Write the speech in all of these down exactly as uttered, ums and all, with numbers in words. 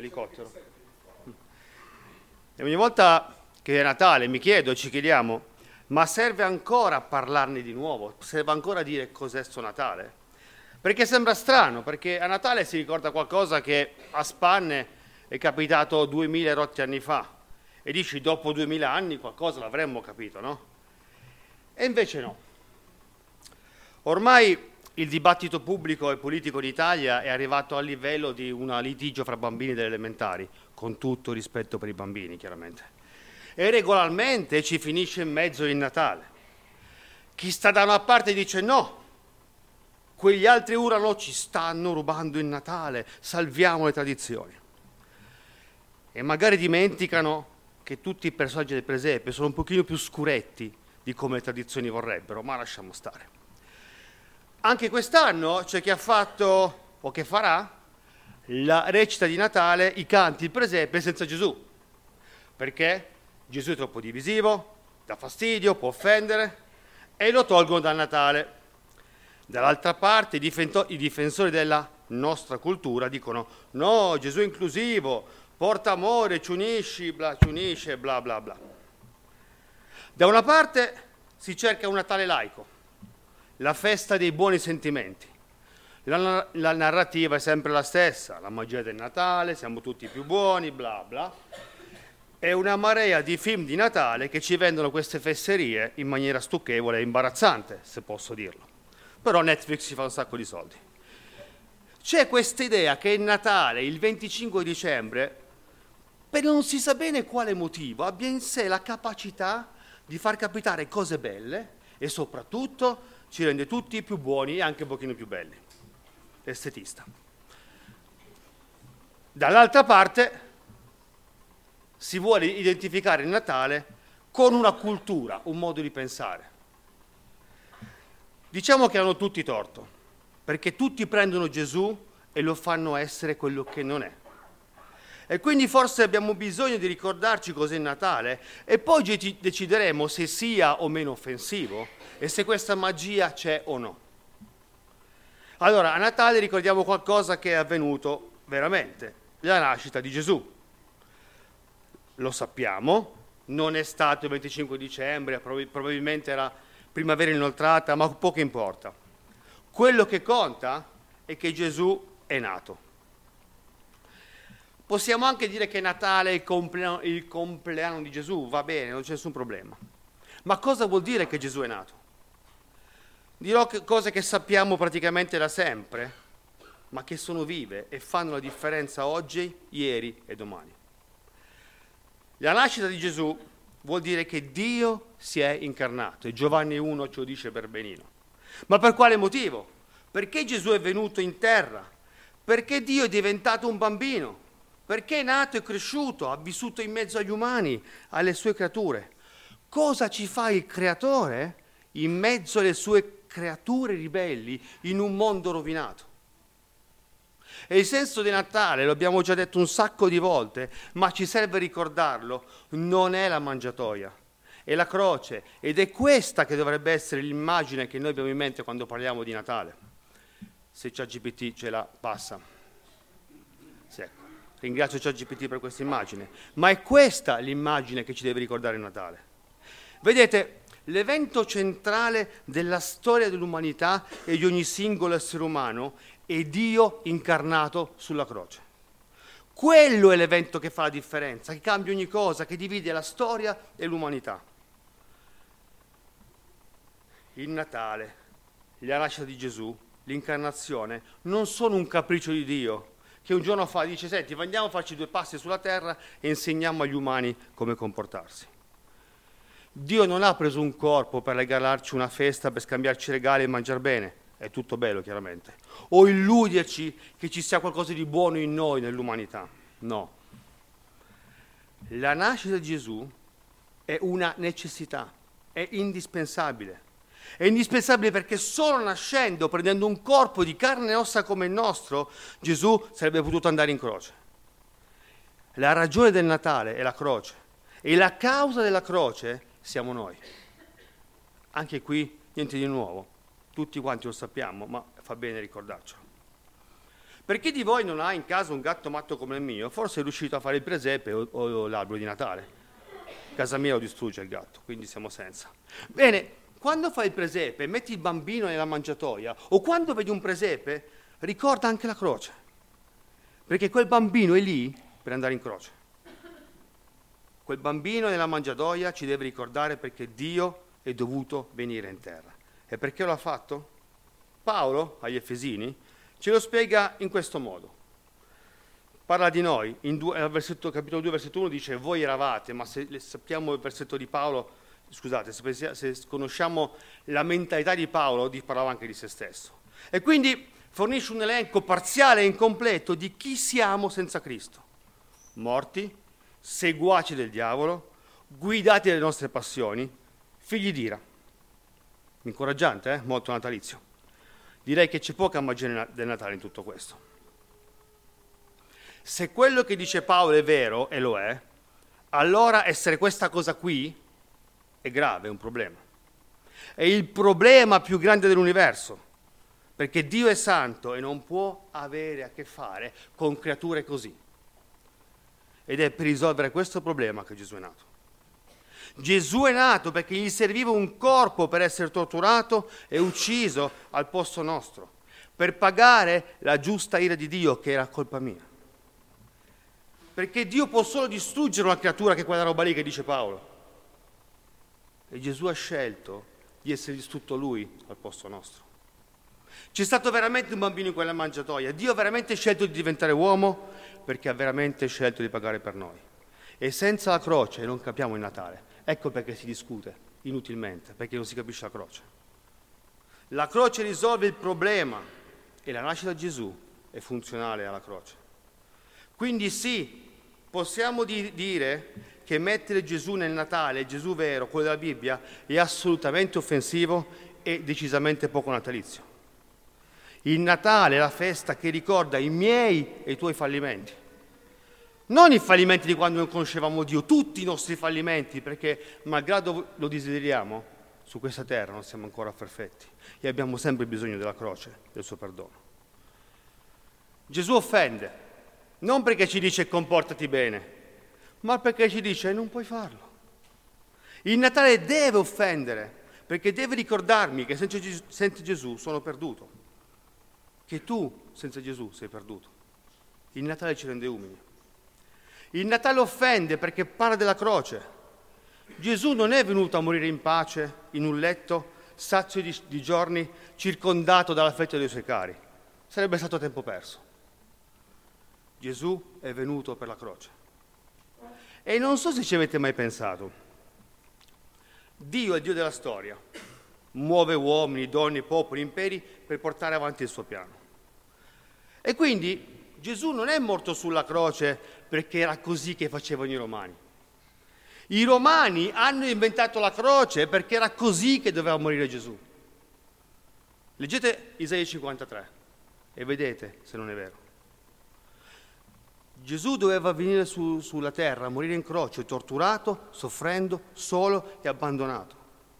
Elicottero. E ogni volta che è Natale mi chiedo, ci chiediamo, ma serve ancora parlarne di nuovo? Serve ancora dire cos'è sto Natale? Perché sembra strano, perché a Natale si ricorda qualcosa che a spanne è capitato duemila rotti anni fa. E dici, dopo duemila anni qualcosa l'avremmo capito, no? E invece no. Ormai il dibattito pubblico e politico in Italia è arrivato al livello di un litigio fra bambini delle elementari, con tutto rispetto per i bambini, chiaramente. E regolarmente ci finisce in mezzo il Natale. Chi sta da una parte dice no, quegli altri urlano ci stanno rubando il Natale, salviamo le tradizioni. E magari dimenticano che tutti i personaggi del presepe sono un pochino più scuretti di come le tradizioni vorrebbero, ma lasciamo stare. Anche quest'anno c'è chi ha fatto, o che farà, la recita di Natale, i canti, il presepe senza Gesù. Perché Gesù è troppo divisivo, dà fastidio, può offendere, e lo tolgono dal Natale. Dall'altra parte i, difento- i difensori della nostra cultura dicono no, Gesù è inclusivo, porta amore, ci unisci, bla, ci unisce, bla bla bla. Da una parte si cerca un Natale laico, la festa dei buoni sentimenti. La, la narrativa è sempre la stessa, la magia del Natale, siamo tutti più buoni, bla bla. È una marea di film di Natale che ci vendono queste fesserie in maniera stucchevole e imbarazzante, se posso dirlo. Però Netflix ci fa un sacco di soldi. C'è questa idea che il Natale, il venticinque dicembre, per non si sa bene quale motivo, abbia in sé la capacità di far capitare cose belle e soprattutto ci rende tutti più buoni e anche un pochino più belli. Estetista. Dall'altra parte si vuole identificare il Natale con una cultura, un modo di pensare. Diciamo che hanno tutti torto, perché tutti prendono Gesù e lo fanno essere quello che non è. E quindi forse abbiamo bisogno di ricordarci cos'è il Natale e poi decideremo se sia o meno offensivo e se questa magia c'è o no. Allora, a Natale ricordiamo qualcosa che è avvenuto veramente, la nascita di Gesù. Lo sappiamo, non è stato il venticinque dicembre, prob- probabilmente era primavera inoltrata, ma poco importa. Quello che conta è che Gesù è nato. Possiamo anche dire che Natale è il compleanno, il compleanno di Gesù, va bene, non c'è nessun problema. Ma cosa vuol dire che Gesù è nato? Dirò che cose che sappiamo praticamente da sempre, ma che sono vive e fanno la differenza oggi, ieri e domani. La nascita di Gesù vuol dire che Dio si è incarnato, e Giovanni uno ce lo dice per benino. Ma per quale motivo? Perché Gesù è venuto in terra? Perché Dio è diventato un bambino? Perché è nato e cresciuto, ha vissuto in mezzo agli umani, alle sue creature. Cosa ci fa il creatore in mezzo alle sue creature ribelli in un mondo rovinato? E il senso di Natale, lo abbiamo già detto un sacco di volte, ma ci serve ricordarlo, non è la mangiatoia, è la croce, ed è questa che dovrebbe essere l'immagine che noi abbiamo in mente quando parliamo di Natale. Se ChatGPT ce la passa. Sì, ecco. Ringrazio ChatGPT per questa immagine, ma è questa l'immagine che ci deve ricordare il Natale. Vedete, l'evento centrale della storia dell'umanità e di ogni singolo essere umano è Dio incarnato sulla croce. Quello è l'evento che fa la differenza, che cambia ogni cosa, che divide la storia e l'umanità. Il Natale, la nascita di Gesù, l'incarnazione, non sono un capriccio di Dio, che un giorno fa dice, senti, andiamo a farci due passi sulla terra e insegniamo agli umani come comportarsi. Dio non ha preso un corpo per regalarci una festa, per scambiarci regali e mangiare bene, è tutto bello chiaramente, o illuderci che ci sia qualcosa di buono in noi, nell'umanità. No. La nascita di Gesù è una necessità, è indispensabile. È indispensabile perché solo nascendo, prendendo un corpo di carne e ossa come il nostro, Gesù sarebbe potuto andare in croce. La ragione del Natale è la croce e la causa della croce siamo noi. Anche qui niente di nuovo, tutti quanti lo sappiamo, ma fa bene ricordarcelo. Per chi di voi non ha in casa un gatto matto come il mio, forse è riuscito a fare il presepe o, o l'albero di Natale. Casa mia lo distrugge il gatto, quindi siamo senza. Bene, quando fai il presepe, metti il bambino nella mangiatoia, o quando vedi un presepe, ricorda anche la croce, perché quel bambino è lì per andare in croce. Quel bambino nella mangiatoia ci deve ricordare perché Dio è dovuto venire in terra. E perché lo ha fatto? Paolo, agli Efesini, ce lo spiega in questo modo. Parla di noi, in due, al versetto, capitolo due, versetto uno dice voi eravate, ma se sappiamo il versetto di Paolo, scusate, se, se conosciamo la mentalità di Paolo, parlava anche di se stesso. E quindi fornisce un elenco parziale e incompleto di chi siamo senza Cristo. Morti, seguaci del diavolo, guidati dalle nostre passioni, figli d'ira. Incoraggiante, eh? Molto natalizio. Direi che c'è poca magia del Natale in tutto questo. Se quello che dice Paolo è vero, e lo è, allora essere questa cosa qui è grave, è un problema. È il problema più grande dell'universo, perché Dio è santo e non può avere a che fare con creature così. Ed è per risolvere questo problema che Gesù è nato. Gesù è nato perché gli serviva un corpo per essere torturato e ucciso al posto nostro, per pagare la giusta ira di Dio che era colpa mia. Perché Dio può solo distruggere una creatura che è quella roba lì che dice Paolo. E Gesù ha scelto di essere distrutto lui al posto nostro. C'è stato veramente un bambino in quella mangiatoia. Dio ha veramente scelto di diventare uomo perché ha veramente scelto di pagare per noi. E senza la croce non capiamo il Natale. Ecco perché si discute inutilmente, perché non si capisce la croce. La croce risolve il problema e la nascita di Gesù è funzionale alla croce. Quindi sì, possiamo di- dire che mettere Gesù nel Natale, Gesù vero, quello della Bibbia, è assolutamente offensivo e decisamente poco natalizio. Il Natale è la festa che ricorda i miei e i tuoi fallimenti. Non i fallimenti di quando non conoscevamo Dio, tutti i nostri fallimenti, perché malgrado lo desideriamo, su questa terra non siamo ancora perfetti e abbiamo sempre bisogno della croce, del suo perdono. Gesù offende, non perché ci dice comportati bene, ma perché ci dice non puoi farlo. Il Natale deve offendere, perché deve ricordarmi che senza Gesù, senza Gesù sono perduto, che tu senza Gesù sei perduto. Il Natale ci rende umili. Il Natale offende perché parla della croce. Gesù non è venuto a morire in pace, in un letto, sazio di, di giorni, circondato dall'affetto dei suoi cari. Sarebbe stato tempo perso. Gesù è venuto per la croce. E non so se ci avete mai pensato. Dio è il Dio della storia. Muove uomini, donne, popoli, imperi per portare avanti il suo piano. E quindi Gesù non è morto sulla croce perché era così che facevano i romani. I romani hanno inventato la croce perché era così che doveva morire Gesù. Leggete Isaia cinquantatré e vedete se non è vero. Gesù doveva venire su, sulla terra, morire in croce, torturato, soffrendo, solo e abbandonato.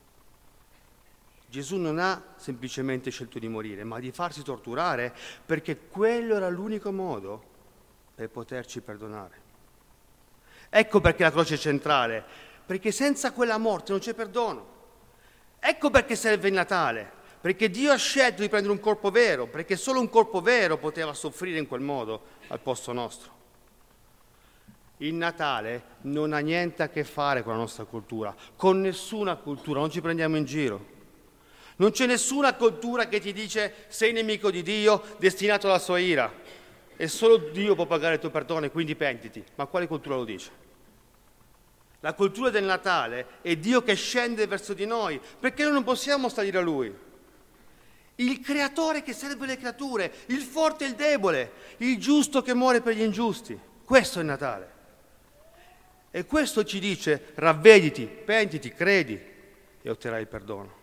Gesù non ha semplicemente scelto di morire, ma di farsi torturare perché quello era l'unico modo per poterci perdonare. Ecco perché la croce è centrale, perché senza quella morte non c'è perdono. Ecco perché serve il Natale, perché Dio ha scelto di prendere un corpo vero, perché solo un corpo vero poteva soffrire in quel modo al posto nostro. Il Natale non ha niente a che fare con la nostra cultura, con nessuna cultura, non ci prendiamo in giro. Non c'è nessuna cultura che ti dice sei nemico di Dio, destinato alla sua ira. E solo Dio può pagare il tuo perdono e quindi pentiti. Ma quale cultura lo dice? La cultura del Natale è Dio che scende verso di noi, perché noi non possiamo salire a Lui. Il creatore che serve le creature, il forte e il debole, il giusto che muore per gli ingiusti. Questo è il Natale. E questo ci dice ravvediti, pentiti, credi e otterrai il perdono.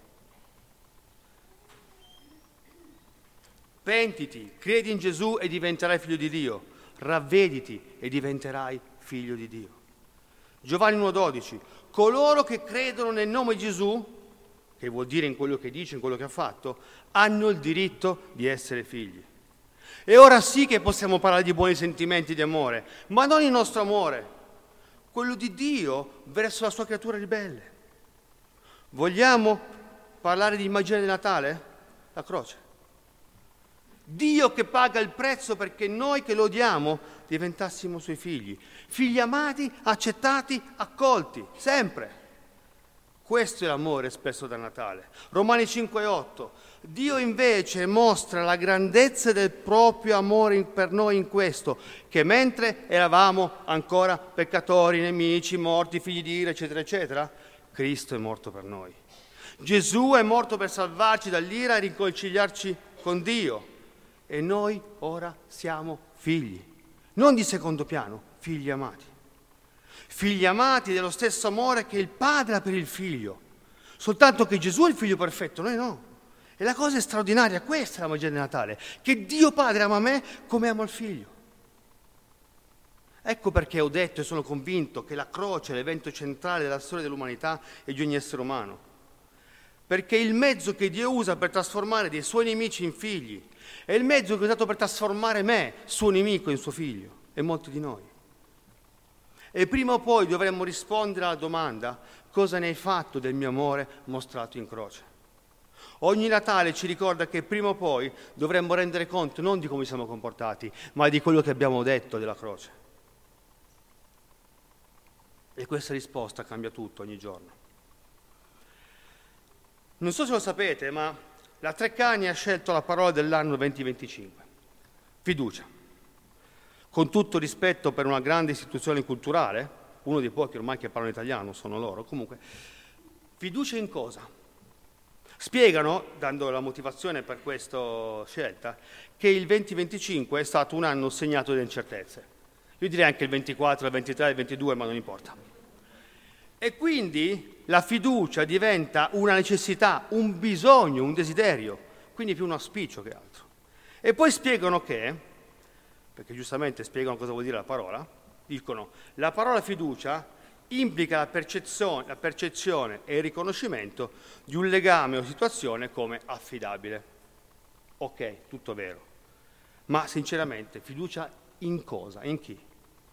Pentiti, credi in Gesù e diventerai figlio di Dio. Ravvediti e diventerai figlio di Dio. Giovanni uno dodici. Coloro che credono nel nome di Gesù, che vuol dire in quello che dice, in quello che ha fatto, hanno il diritto di essere figli. E ora sì che possiamo parlare di buoni sentimenti di amore, ma non il nostro amore, quello di Dio verso la sua creatura ribelle. Vogliamo parlare di immagine di Natale? La croce. Dio che paga il prezzo perché noi che lo odiamo diventassimo suoi figli, figli amati, accettati, accolti, sempre. Questo è l'amore espresso da Natale. Romani cinque otto. Dio invece mostra la grandezza del proprio amore per noi in questo, che mentre eravamo ancora peccatori, nemici, morti, figli di ira, eccetera, eccetera, Cristo è morto per noi. Gesù è morto per salvarci dall'ira e riconciliarci con Dio. E noi ora siamo figli, non di secondo piano, figli amati. Figli amati dello stesso amore che il padre ha per il figlio. Soltanto che Gesù è il figlio perfetto, noi no. E la cosa è straordinaria, questa è la magia di Natale, che Dio Padre ama me come amo il figlio. Ecco perché ho detto e sono convinto che la croce è l'evento centrale della storia dell'umanità e di ogni essere umano. Perché è il mezzo che Dio usa per trasformare dei suoi nemici in figli, è il mezzo che ha usato per trasformare me, suo nemico, in suo figlio, e molti di noi. E prima o poi dovremmo rispondere alla domanda: cosa ne hai fatto del mio amore mostrato in croce? Ogni Natale ci ricorda che prima o poi dovremmo rendere conto non di come siamo comportati, ma di quello che abbiamo detto della croce. E questa risposta cambia tutto ogni giorno. Non so se lo sapete, ma la Treccani ha scelto la parola dell'anno duemilaventicinque, fiducia. Con tutto rispetto per una grande istituzione culturale, uno dei pochi ormai che parlano italiano sono loro, comunque, fiducia in cosa? Spiegano, dando la motivazione per questa scelta, che il duemilaventicinque è stato un anno segnato da incertezze. Io direi anche il ventiquattro, il ventitré, il ventidue, ma non importa. E quindi la fiducia diventa una necessità, un bisogno, un desiderio, quindi più un auspicio che altro. E poi spiegano che, perché giustamente spiegano cosa vuol dire la parola, dicono la parola fiducia implica la percezione, la percezione e il riconoscimento di un legame o situazione come affidabile. Ok, tutto vero. Ma sinceramente, fiducia in cosa? In chi?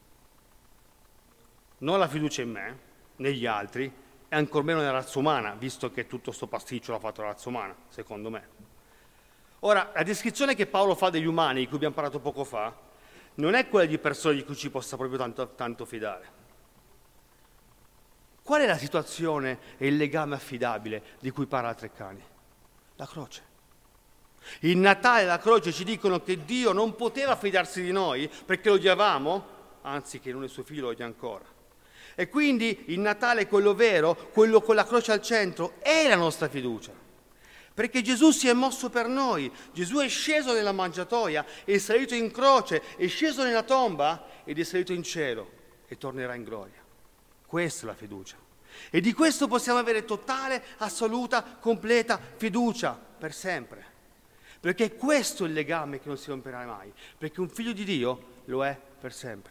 Non la fiducia in me, negli altri, e ancor meno nella razza umana, visto che tutto sto pasticcio l'ha fatto la razza umana, secondo me. Ora, la descrizione che Paolo fa degli umani, di cui abbiamo parlato poco fa, non è quella di persone di cui ci possa proprio tanto, tanto fidare. Qual è la situazione e il legame affidabile di cui parla Treccani? La croce. Il Natale e la croce ci dicono che Dio non poteva fidarsi di noi perché lo odiavamo, anzi che non è suo figlio lo odia ancora. E quindi il Natale, quello vero, quello con la croce al centro, è la nostra fiducia. Perché Gesù si è mosso per noi, Gesù è sceso nella mangiatoia, è salito in croce, è sceso nella tomba ed è salito in cielo e tornerà in gloria. Questa è la fiducia. E di questo possiamo avere totale, assoluta, completa fiducia per sempre. Perché questo è il legame che non si romperà mai. Perché un figlio di Dio lo è per sempre.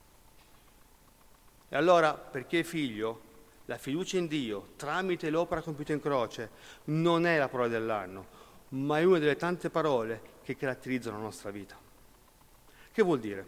E allora, perché figlio, la fiducia in Dio tramite l'opera compiuta in croce non è la parola dell'anno, ma è una delle tante parole che caratterizzano la nostra vita. Che vuol dire?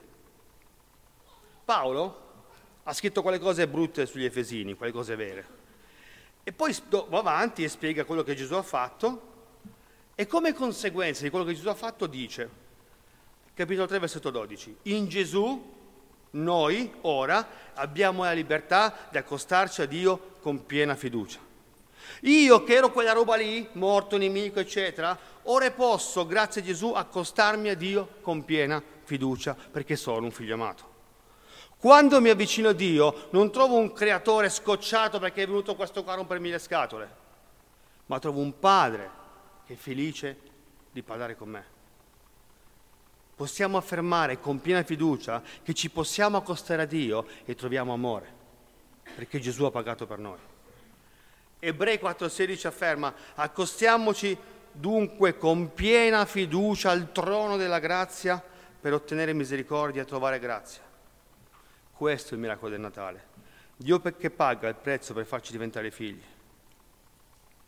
Paolo ha scritto quelle cose brutte sugli Efesini, quelle cose vere. E poi va avanti e spiega quello che Gesù ha fatto e come conseguenza di quello che Gesù ha fatto dice, capitolo tre, versetto dodici, in Gesù noi ora abbiamo la libertà di accostarci a Dio con piena fiducia. Io che ero quella roba lì, morto, nemico, eccetera, ora posso, grazie a Gesù, accostarmi a Dio con piena fiducia perché sono un figlio amato. Quando mi avvicino a Dio non trovo un creatore scocciato perché è venuto questo qua a rompermi le scatole, ma trovo un padre che è felice di parlare con me. Possiamo affermare con piena fiducia che ci possiamo accostare a Dio e troviamo amore, perché Gesù ha pagato per noi. Ebrei quattro sedici afferma: accostiamoci dunque con piena fiducia al trono della grazia per ottenere misericordia e trovare grazia. Questo è il miracolo del Natale. Dio perché paga il prezzo per farci diventare figli.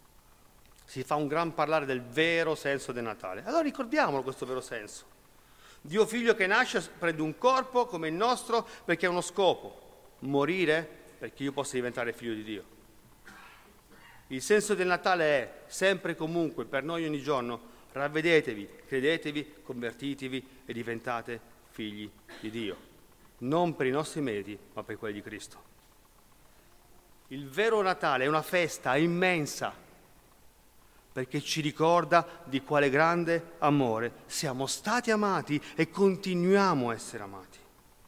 Si fa un gran parlare del vero senso del Natale. Allora ricordiamolo questo vero senso. Dio figlio che nasce prende un corpo come il nostro perché ha uno scopo, morire perché io possa diventare figlio di Dio. Il senso del Natale è sempre e comunque, per noi ogni giorno, ravvedetevi, credetevi, convertitevi e diventate figli di Dio. Non per i nostri meriti, ma per quelli di Cristo. Il vero Natale è una festa immensa, perché ci ricorda di quale grande amore siamo stati amati e continuiamo a essere amati.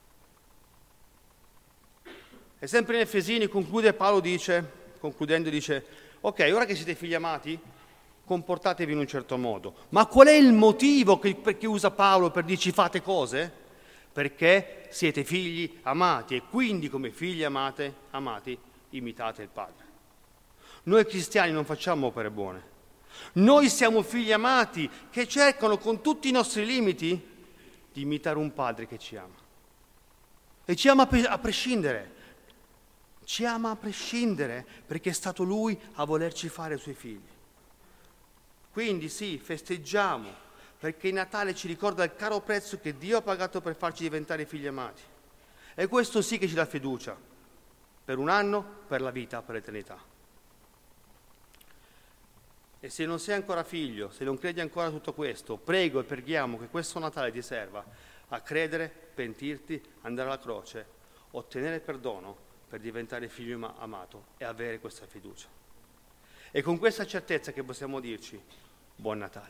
E sempre in Efesini conclude Paolo dice, concludendo dice, ok, ora che siete figli amati, comportatevi in un certo modo. Ma qual è il motivo che, perché usa Paolo per dirci fate cose? Perché siete figli amati e quindi come figli amate, amati, imitate il Padre. Noi cristiani non facciamo opere buone. Noi siamo figli amati che cercano con tutti i nostri limiti di imitare un Padre che ci ama. E ci ama a prescindere. Ci ama a prescindere perché è stato Lui a volerci fare i Suoi figli. Quindi sì, festeggiamo perché il Natale ci ricorda il caro prezzo che Dio ha pagato per farci diventare figli amati. E questo sì che ci dà fiducia per un anno, per la vita, per l'eternità. E se non sei ancora figlio, se non credi ancora a tutto questo, prego e preghiamo che questo Natale ti serva a credere, pentirti, andare alla croce, ottenere perdono per diventare figlio amato e avere questa fiducia. E con questa certezza che possiamo dirci, buon Natale.